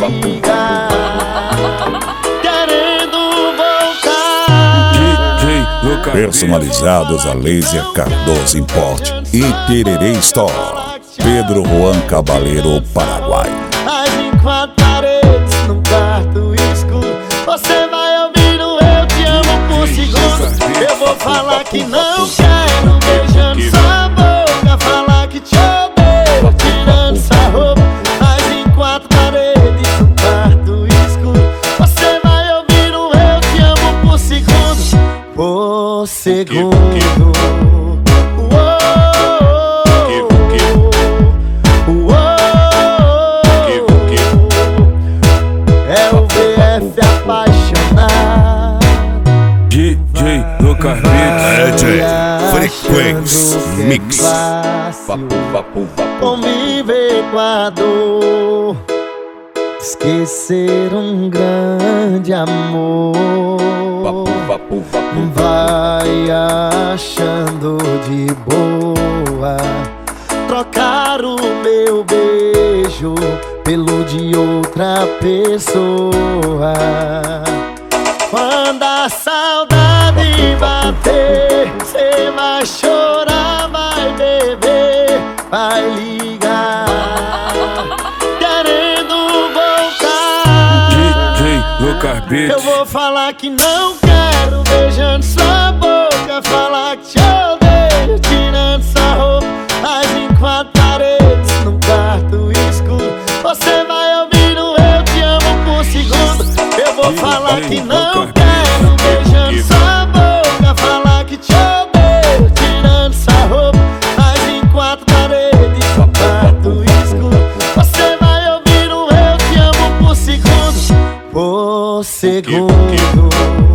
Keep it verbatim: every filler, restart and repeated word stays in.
liga, querendo voltar. D J Lucas Personalizados a Laser Cardoso Import e Tererê Store. Pedro Juan Cabaleiro, Paraguai. Mas em quatro paredes, num quarto escuro, você vai ouvir o eu te amo por segundo. Eu vou falar que não quero, beijando sua boca, falar que te odeio, tirando sua roupa. Mas em quatro paredes, num quarto escuro, você vai ouvir o eu te amo por segundo. Por segundo. D J Lucas Frequência Mix. Conviver com a dor, esquecer um grande amor. Vai achando de boa trocar o meu beijo pelo de outra pessoa. Quando a saudade bater, cê vai chorar, vai beber, vai ligar, querendo voltar. D J Lucas Beats. Eu vou falar que não quero, beijando sua boca, falar que te odeio, tirando sua roupa. Mas em quatro paredes, num quarto escuro, você vai ouvir o eu te amo por segundo. Eu vou falar que não quero, beijando sua boca, falar que te odeio, tirando sua roupa. Mas em quatro paredes, num quarto escuro, você vai ouvir o eu te amo por segundo. Por segundo.